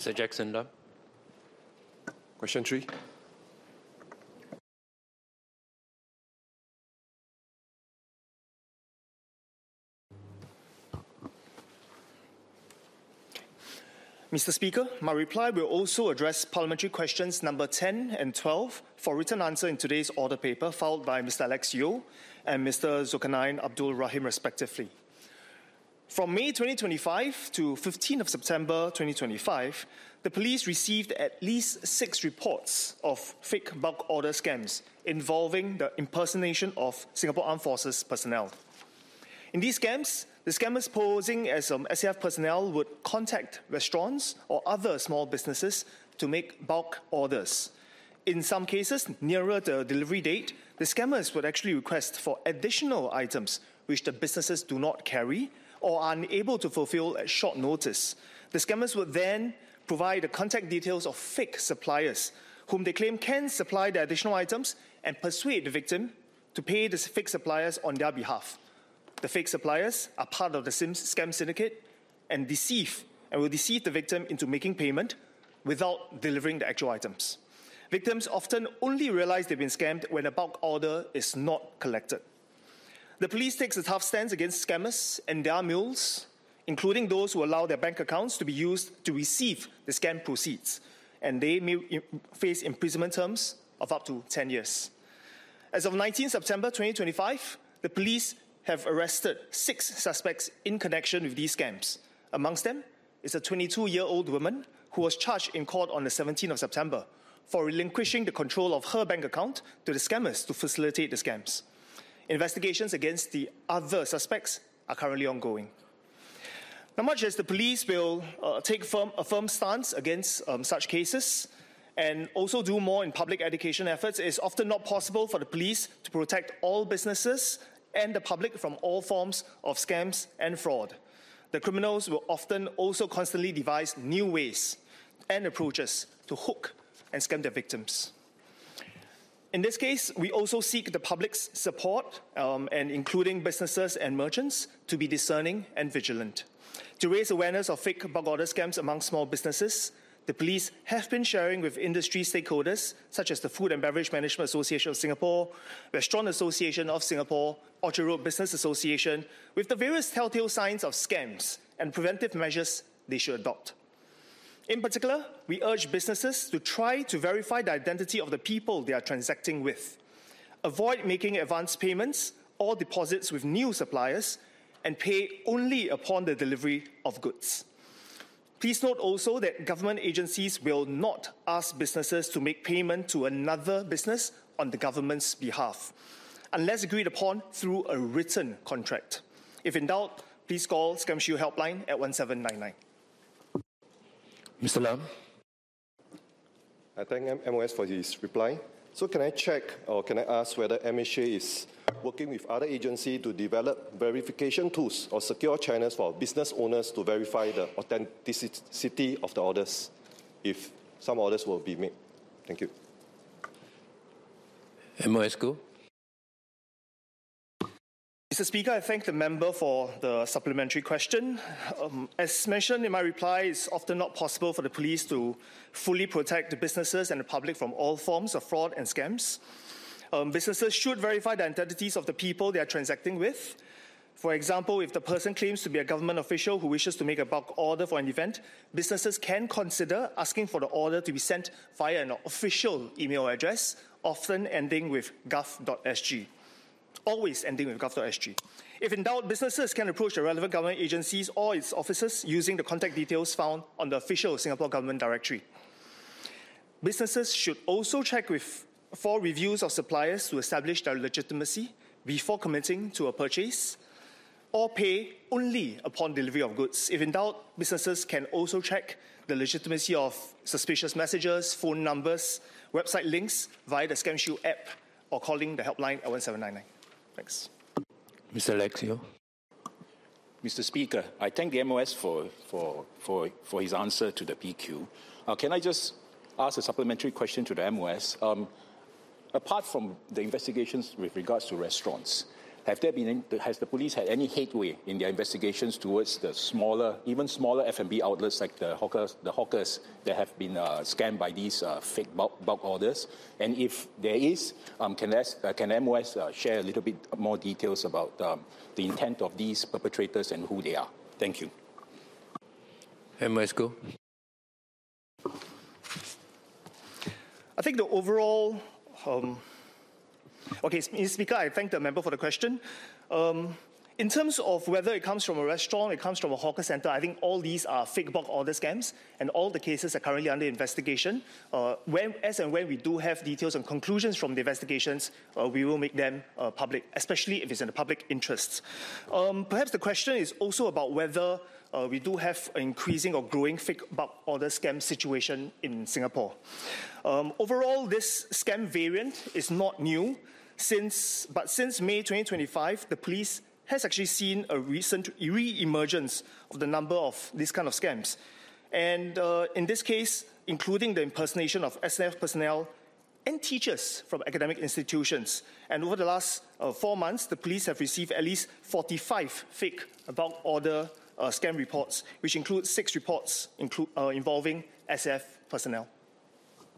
Sir Jackson Lam. Question 3. Mr. Speaker, my reply will also address parliamentary questions number 10 and 12 for written answer in today's order paper filed by Mr. Alex Yeo and Mr. Zulkarnain Abdul Rahim respectively. From May 2025 to 15th of September 2025, the police received at least 6 reports of fake bulk order scams involving the impersonation of Singapore Armed Forces personnel. In these scams, the scammers posing as SAF personnel would contact restaurants or other small businesses to make bulk orders. In some cases, nearer the delivery date, the scammers would actually request for additional items which the businesses do not carry or are unable to fulfill at short notice. The scammers would then provide the contact details of fake suppliers whom they claim can supply the additional items and persuade the victim to pay the fake suppliers on their behalf. The fake suppliers are part of the scam syndicate and will deceive the victim into making payment without delivering the actual items. Victims often only realize they've been scammed when a bulk order is not collected. The police takes a tough stance against scammers and their mules, including those who allow their bank accounts to be used to receive the scam proceeds, and they may face imprisonment terms of up to 10 years. As of 19 September 2025, the police have arrested 6 suspects in connection with these scams. Amongst them is a 22-year-old woman who was charged in court on the 17th of September for relinquishing the control of her bank account to the scammers to facilitate the scams. Investigations against the other suspects are currently ongoing. Now, much as the police will take a firm stance against such cases and also do more in public education efforts, it is often not possible for the police to protect all businesses and the public from all forms of scams and fraud. The criminals will often also constantly devise new ways and approaches to hook and scam their victims. In this case, we also seek the public's support, and including businesses and merchants, to be discerning and vigilant. To raise awareness of fake bulk order scams among small businesses, the police have been sharing with industry stakeholders such as the Food and Beverage Management Association of Singapore, Restaurant Association of Singapore, Orchard Road Business Association, with the various telltale signs of scams and preventive measures they should adopt. In particular, we urge businesses to try to verify the identity of the people they are transacting with, avoid making advance payments or deposits with new suppliers, and pay only upon the delivery of goods. Please note also that government agencies will not ask businesses to make payment to another business on the government's behalf, unless agreed upon through a written contract. If in doubt, please call Scam Shield Helpline at 1799. Mr. Lam. I thank MOS for his reply. So can I check or can I ask whether MHA is working with other agencies to develop verification tools or secure channels for business owners to verify the authenticity of the orders if some orders will be made? Thank you. MOS Go. Mr. Speaker, I thank the member for the supplementary question. As mentioned in my reply, it's often not possible for the police to fully protect the businesses and the public from all forms of fraud and scams. Businesses should verify the identities of the people they are transacting with. For example, if the person claims to be a government official who wishes to make a bulk order for an event, businesses can consider asking for the order to be sent via an official email address, often ending with gov.sg. Always ending with gov.sg. If in doubt, businesses can approach the relevant government agencies or its offices using the contact details found on the official Singapore Government Directory. Businesses should also check for reviews of suppliers to establish their legitimacy before committing to a purchase, or pay only upon delivery of goods. If in doubt, businesses can also check the legitimacy of suspicious messages, phone numbers, website links via the Scam Shield app or calling the helpline at 1799. Thanks. Mr. Alexio. Mr. Speaker, I thank the MOS for his answer to the PQ. Can I just ask a supplementary question to the MOS? Apart from the investigations with regards to restaurants, has the police had any headway in their investigations towards the smaller, even smaller F&B outlets like the hawkers that have been scammed by these fake bulk orders? And if there is, can MOS share a little bit more details about the intent of these perpetrators and who they are? Thank you. MOS go. I think the overall... Okay, Mr. Speaker, I thank the member for the question. In terms of whether it comes from a restaurant, it comes from a hawker center, I think all these are fake bulk order scams, and all the cases are currently under investigation. As and when we do have details and conclusions from the investigations, we will make them public, especially if it's in the public interest. Perhaps the question is also about whether we do have an increasing or growing fake bulk order scam situation in Singapore. Overall, this scam variant is not new, but since May 2025, the police has actually seen a recent re-emergence of the number of these kind of scams. And in this case, including the impersonation of SNF personnel and teachers from academic institutions. And over the last 4 months, the police have received at least 45 fake bulk order scam reports, which include 6 reports involving SF personnel.